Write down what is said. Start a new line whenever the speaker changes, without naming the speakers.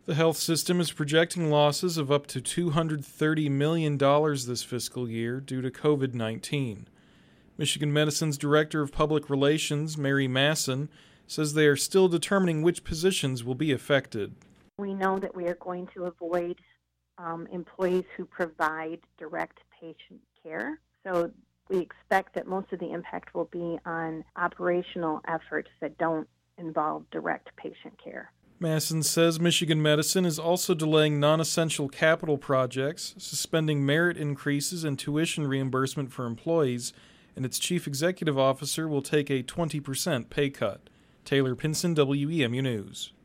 The health system is projecting losses of up to $230 million this fiscal year due to COVID-19. Michigan Medicine's Director of Public Relations, Mary Masson, says they are still determining which positions will be affected.
We know that we are going to avoid employees who provide direct patient care. So we expect that most of the impact will be on operational efforts that don't involve direct patient care.
Masson says Michigan Medicine is also delaying non-essential capital projects, suspending merit increases and tuition reimbursement for employees, and its chief executive officer will take a 20% pay cut. Taylor Pinson, WEMU News.